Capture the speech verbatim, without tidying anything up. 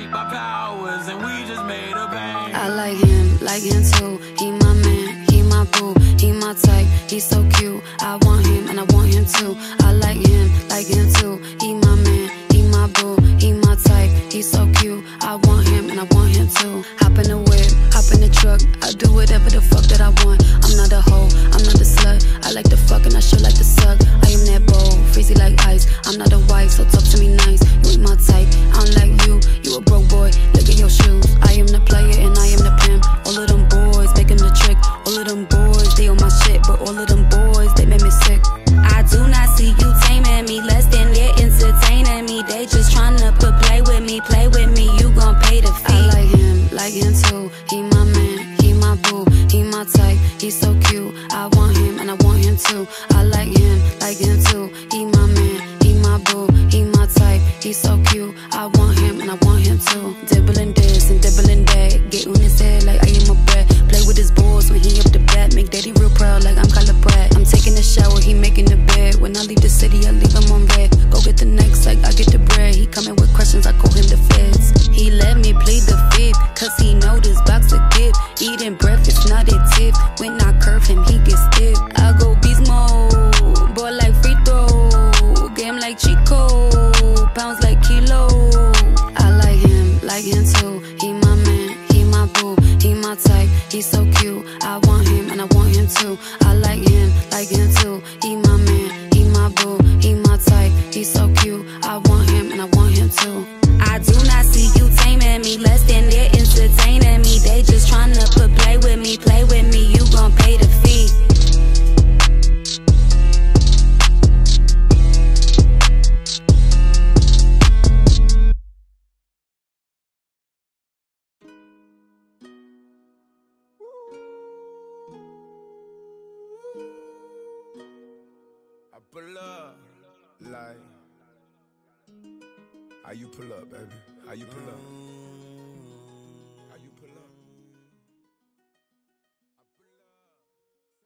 break my powers, and we just made a bang. I like him, like him too. He my man, he my boo, he my type. He's so cute. I want him and I want him too. I like him, like him too. He my man, he my boo, he my type. He's so cute. I want him and I want him too. Hop in the whip, hop in the truck. I do whatever the fuck that I want. I'm not a hoe, I'm not a slut. I like to fuck and I sure like to suck. I am that bold, freezy like ice. I'm not a wife, so talk to me nice. You ain't my type, I don't like you. You a broke boy, look at your shoes. I am the player and I am the pimp. All of them boys making the trick. All of them boys, they on my shit. But all of them boys, they make me sick. I do not see you taming me, less than they're entertaining me. They just tryna put play with me, play with me. You gon' pay the fee. I like him, like him too. He my man, he my boo, he my type. He's so cute. I want him and I want him too. I like him, like him too. He my man, he my boo, he my type. He's so cute. I want him and I want him too. Dibbling this and dibbling that. Get on his head like I am a brat. Play with his balls when he up the bat. Make daddy real proud like I'm Kyla Pratt. I'm taking a shower, he making the bed. When I leave the city, I leave him on red. Go get the next like I get the bread. He coming with questions, I call him the feds. He let me plead the fifth, cause he know this box a gift. Eating breakfast, not a tip. When I curve him, he gets stiff. I go beast mode, boy like free throw. Game like Chico, pounds like kilo. I like him, like him too. He my man, he my boo, he my type. He's so cute. I want him and I want him too. I like him, like him too. He my man, he my boo, he my type. He's so cute. I want him and I want him too. I do not see you taming me, less than they're entertaining me. They just tryna put play with me, play with me. You gon' pay the fee. I pull up, like, how you pull up, baby? How you pull up?